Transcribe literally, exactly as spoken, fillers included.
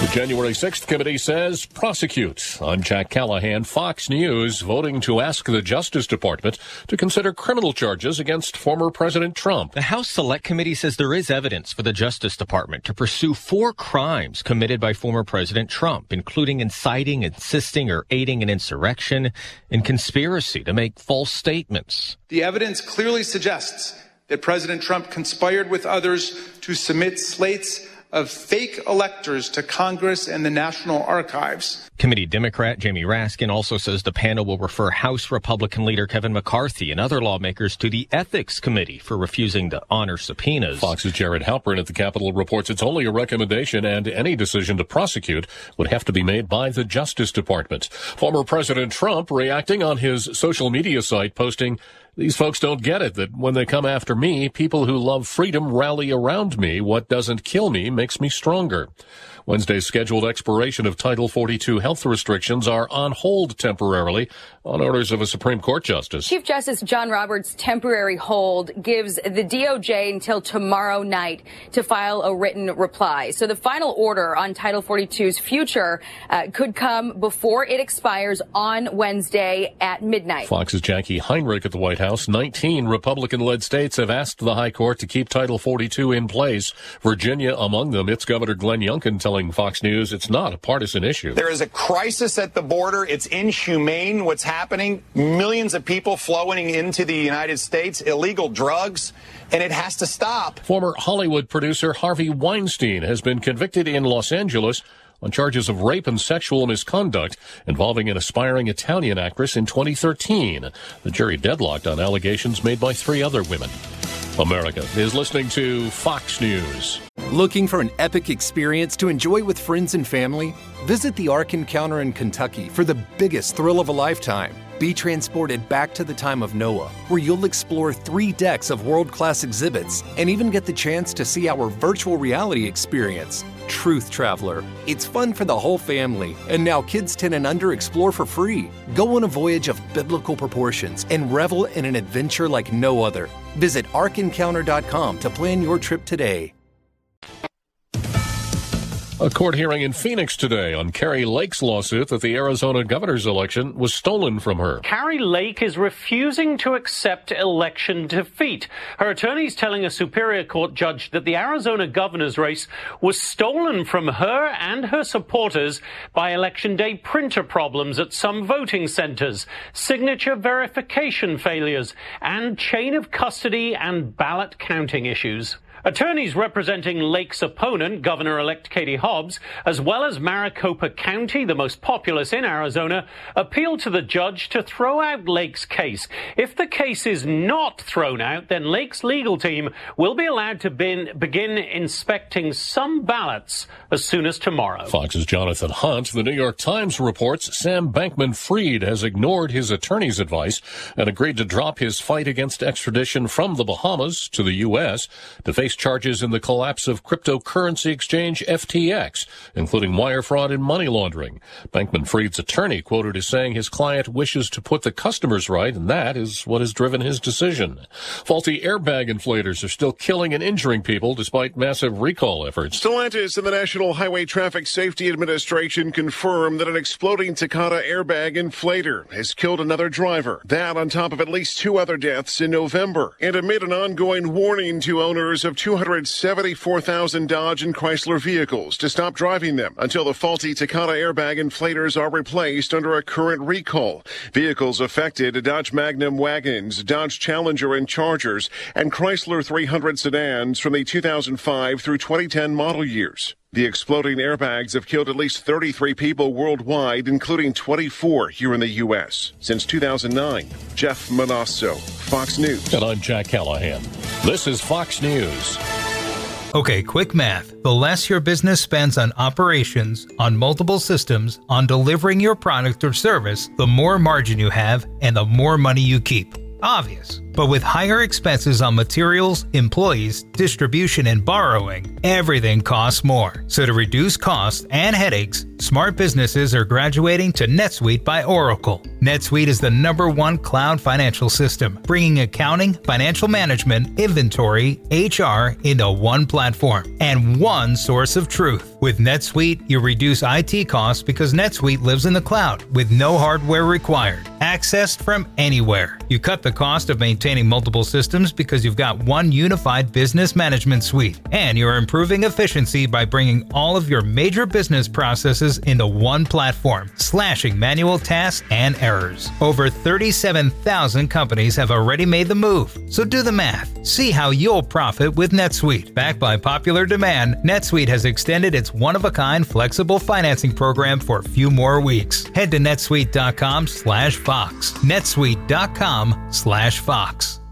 The January sixth committee says prosecute. I'm Jack Callahan, Fox News, voting to ask the Justice Department to consider criminal charges against former President Trump. The House Select Committee says there is evidence for the Justice Department to pursue four crimes committed by former President Trump, including inciting, assisting, or aiding an insurrection and conspiracy to make false statements. The evidence clearly suggests that President Trump conspired with others to submit slates of fake electors to Congress and the National Archives. Committee Democrat Jamie Raskin also says the panel will refer House Republican leader Kevin McCarthy and other lawmakers to the Ethics Committee for refusing to honor subpoenas. Fox's Jared Halpern at the Capitol reports it's only a recommendation and any decision to prosecute would have to be made by the Justice Department. Former President Trump reacting on his social media site, posting, "These folks don't get it, that when they come after me, people who love freedom rally around me. What doesn't kill me makes me stronger." Wednesday's scheduled expiration of Title forty-two health restrictions are on hold temporarily on orders of a Supreme Court justice. Chief Justice John Roberts' temporary hold gives the D O J until tomorrow night to file a written reply. So the final order on Title forty-two's future uh, could come before it expires on Wednesday at midnight. Fox's Jackie Heinrich at the White House. nineteen Republican-led states have asked the High Court to keep Title forty-two in place. Virginia among them. Its Governor Glenn Youngkin telling Fox News it's not a partisan issue. There is a crisis at the border. It's inhumane what's happening. Millions of people flowing into the United States, illegal drugs, and it has to stop. Former Hollywood producer Harvey Weinstein has been convicted in Los Angeles on charges of rape and sexual misconduct involving an aspiring Italian actress in twenty thirteen. The jury deadlocked on allegations made by three other women. America is listening to Fox News. Looking for an epic experience to enjoy with friends and family? Visit the Ark Encounter in Kentucky for the biggest thrill of a lifetime. Be transported back to the time of Noah, where you'll explore three decks of world-class exhibits and even get the chance to see our virtual reality experience, Truth Traveler. It's fun for the whole family, and now kids ten and under explore for free. Go on a voyage of biblical proportions and revel in an adventure like no other. Visit ark encounter dot com to plan your trip today. A court hearing in Phoenix today on Kari Lake's lawsuit that the Arizona governor's election was stolen from her. Kari Lake is refusing to accept election defeat. Her attorneys telling a Superior Court judge that the Arizona governor's race was stolen from her and her supporters by Election Day printer problems at some voting centers, signature verification failures, and chain of custody and ballot counting issues. Attorneys representing Lake's opponent, Governor-elect Katie Hobbs, as well as Maricopa County, the most populous in Arizona, appealed to the judge to throw out Lake's case. If the case is not thrown out, then Lake's legal team will be allowed to bin, begin inspecting some ballots as soon as tomorrow. Fox's Jonathan Hunt. The New York Times reports Sam Bankman-Fried has ignored his attorney's advice and agreed to drop his fight against extradition from the Bahamas to the U S to face charges in the collapse of cryptocurrency exchange F T X, including wire fraud and money laundering. Bankman-Fried's attorney quoted as saying his client wishes to put the customers right, and that is what has driven his decision. Faulty airbag inflators are still killing and injuring people despite massive recall efforts. Stellantis and the National Highway Traffic Safety Administration confirmed that an exploding Takata airbag inflator has killed another driver. That on top of at least two other deaths in November. And amid an ongoing warning to owners of two hundred seventy-four thousand Dodge and Chrysler vehicles to stop driving them until the faulty Takata airbag inflators are replaced under a current recall. Vehicles affected: Dodge Magnum wagons, Dodge Challenger and Chargers, and Chrysler three hundred sedans from the two thousand five through twenty ten model years. The exploding airbags have killed at least thirty-three people worldwide, including twenty-four here in the U S Since two thousand nine, Jeff Manasso, Fox News. And I'm Jack Callahan. This is Fox News. Okay, quick math. The less your business spends on operations, on multiple systems, on delivering your product or service, the more margin you have and the more money you keep. Obvious. But with higher expenses on materials, employees, distribution, and borrowing, everything costs more. So to reduce costs and headaches, smart businesses are graduating to NetSuite by Oracle. NetSuite is the number one cloud financial system, bringing accounting, financial management, inventory, H R into one platform and one source of truth. With NetSuite, you reduce I T costs because NetSuite lives in the cloud with no hardware required, accessed from anywhere. You cut the cost of maintaining multiple systems because you've got one unified business management suite, and you're improving efficiency by bringing all of your major business processes into one platform, slashing manual tasks and errors. Over thirty-seven thousand companies have already made the move, so do the math. See how you'll profit with NetSuite. Backed by popular demand, NetSuite has extended its one-of-a-kind flexible financing program for a few more weeks. Head to netsuite dot com slash Fox. netsuite dot com slash Fox.